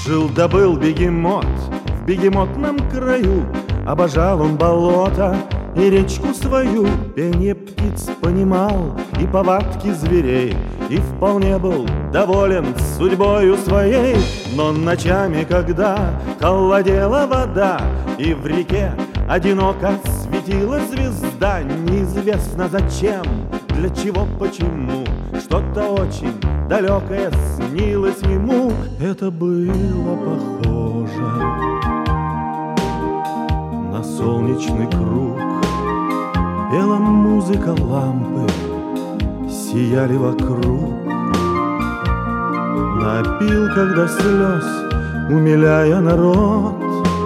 Жил-да был бегемот в бегемотном краю, обожал он болото и речку свою, пение птиц понимал и повадки зверей, и вполне был доволен судьбою своей. Но ночами, когда холодела вода, и в реке одиноко светила звезда, неизвестно зачем, для чего, почему, что-то очень далекое снилось ему. Это было похоже на солнечный круг, пела музыка лампы, сияли вокруг. Напил, когда слез, умиляя народ,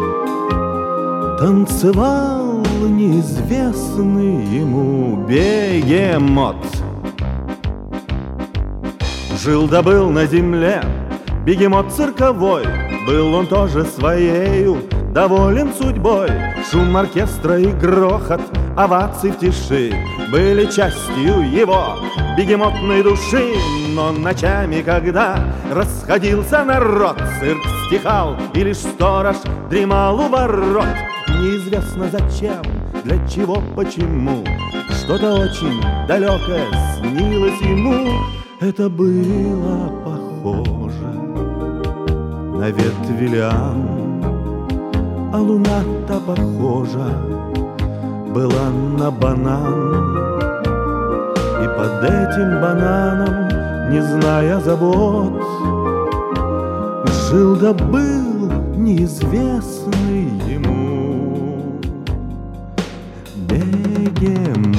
танцевал неизвестный ему бегемот. Жил-да был на земле бегемот цирковой, был он тоже своею доволен судьбой. Шум оркестра и грохот оваций в тиши были частью его бегемотной души. Но ночами, когда расходился народ, цирк стихал, и лишь сторож дремал у ворот. Неизвестно зачем, для чего, почему, что-то очень далекое снилось ему. Это было похоже на ветви лиан, а луна-то похожа была на банан. И под этим бананом, не зная забот, жил-да был неизвестный ему бегемот.